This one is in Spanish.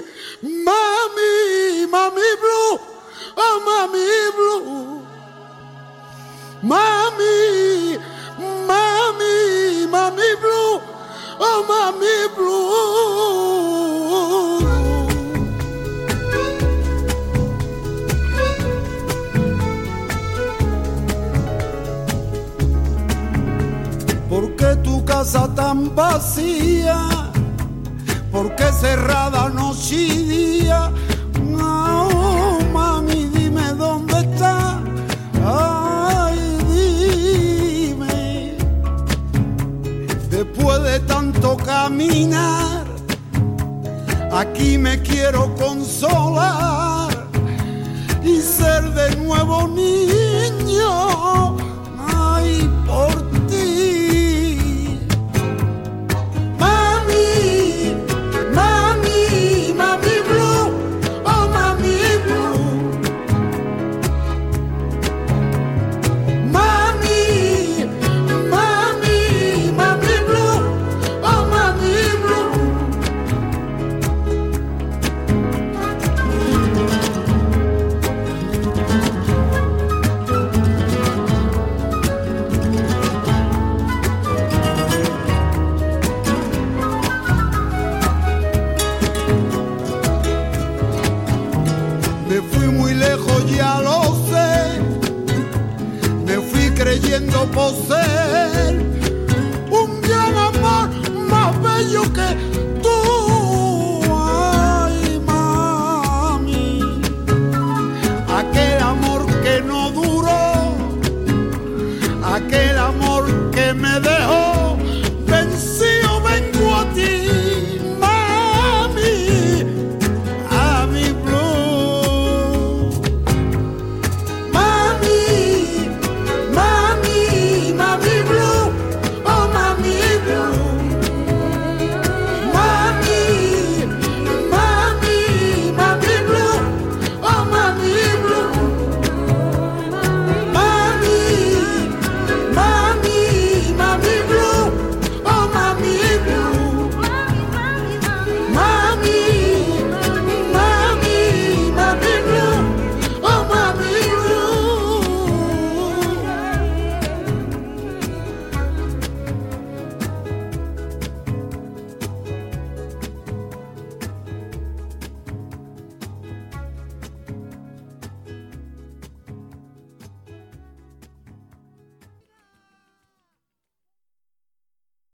mami, mami blue, oh mami blue, mami, mami, mami blue, oh mami blue. ¿Por qué tu casa tan vacía? ¿Por qué cerrada noche y día? No, mami, dime dónde está. Ay, dime. Después de tanto caminar, aquí me quiero consolar y ser de nuevo niño. Ay, por ti. Ya lo sé, me fui creyendo poseer